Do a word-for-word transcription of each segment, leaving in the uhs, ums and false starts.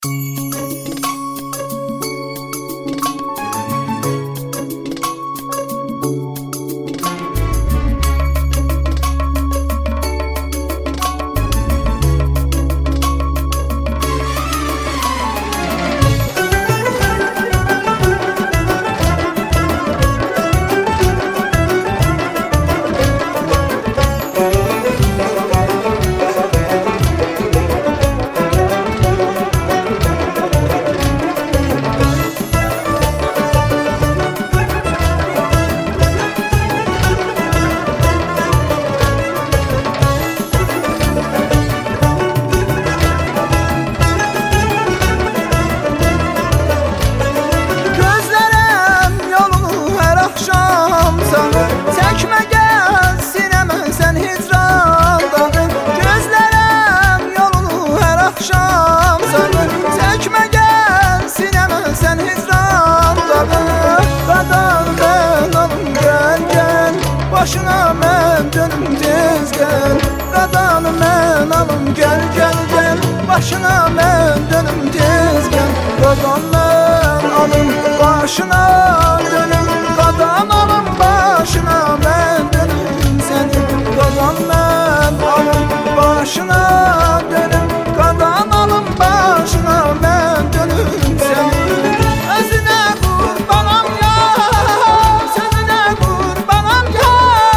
Başına mən dönüm tez gel, qadanı mən alım gel gel gel. Başına mən dönüm tez gel, qadan mən alım başına dönüm. Qadan alım başına mən dönüm senin, qadan mən alım başına dönüm. Qadan alım başına mən dönüm senin. Özünə qurbanam ya, sözünə qurbanam ya.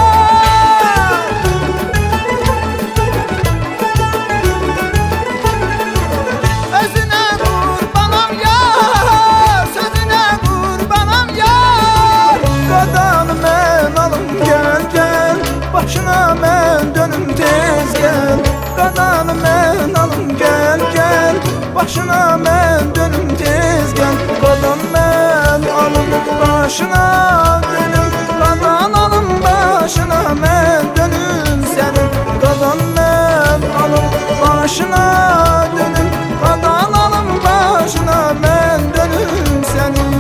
Özünə qurbanam ya, sözünə qurbanam ya. Qadanı mən alım gel gel, başına mən dönüm tez gel. Qadanı mən alım gel gel, başına mən dönüm tez gel. Qadan mən alım başına dönüm, qadan alım başına mən dönüm senin. Qadan mən alım başına dönüm, qadan alım başına mən dönüm senin.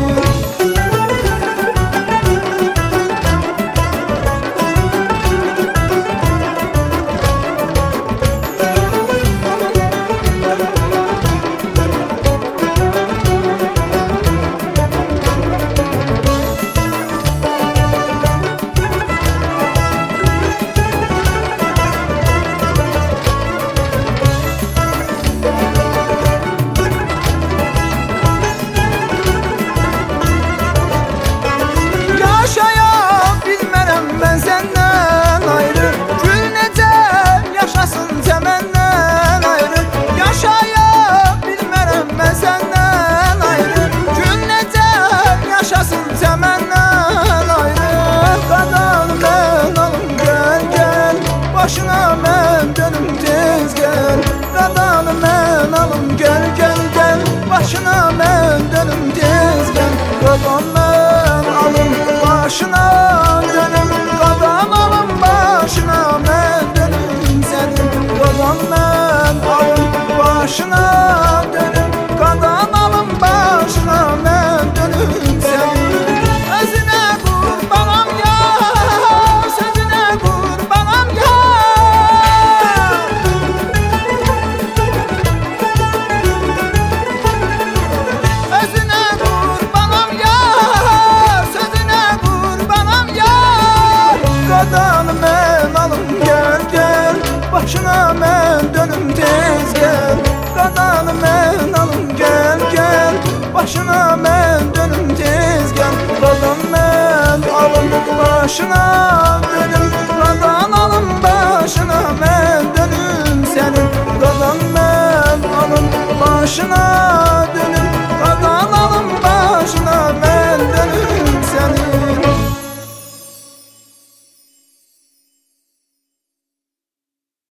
Ben senden ayrı, gül necə yaşasın çəməndən ayrı. Yaşaya bilmərəm mən səndən ayrı, gül necə yaşasın çəməndən ayrı. Qadanı mən alım gel gel, başına mən dönüm tez gel. Qadanı mən alım gel gel gel, başına mən dönüm tez gel. Qadan mən alım başına dönüm, qadan alım başına mən dönüm senin. Qadan mən alım başına dönüm, qadan alım başına mən dönüm senin. Özünə qurbanam ya, sözünə qurbanam ya. Özünə qurbanam ya, sözünə qurbanam ya. Qadanı mən alım gel gel, başına mən dönüm tez gel. Qadanı mən alım gel gel, başına mən dönüm tez gel. Qadan mən alım başına dönüm, qadan alım başına mən dönüm senin. Qadan mən alım başına